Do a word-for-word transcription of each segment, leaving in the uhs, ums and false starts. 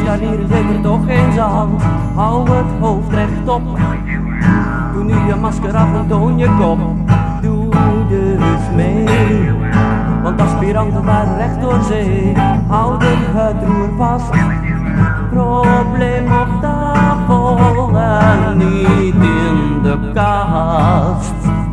hier zeker toch geen zand. Hou het hoofd rechtop. Doe nu je masker af en toon je kop. Doe dus mee, want aspiranten varen recht door zee. Houden het roer vast, probleem op tafel en niet in de kast.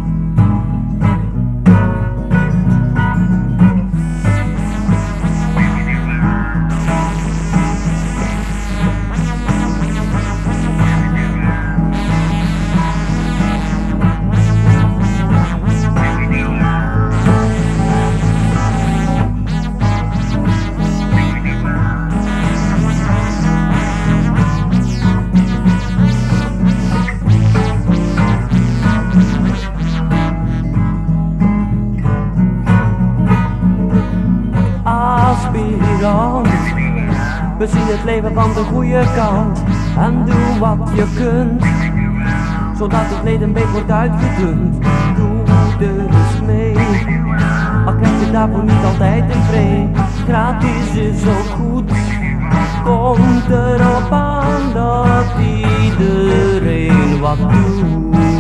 Aspirant, bezie het leven van de goede kant en doe wat je kunt, zodat het leed een beetje wordt uitgedund. Doe dus mee, al krijg je daarvoor niet altijd een vree. Gratis is ook goed, komt erop aan dat iedereen wat doet.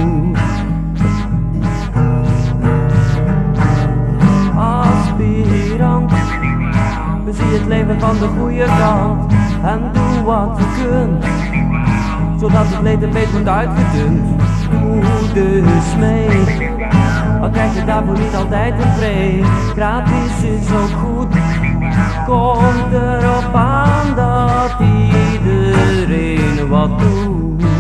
Aspirant, bezie het leven van de goede kant en doe wat je kunt, zodat het leed een beetje wordt uitgedund. Doe dus mee, al krijg je daarvoor niet altijd een vree. Gratis is ook goed, komt erop aan dat iedereen wat doet.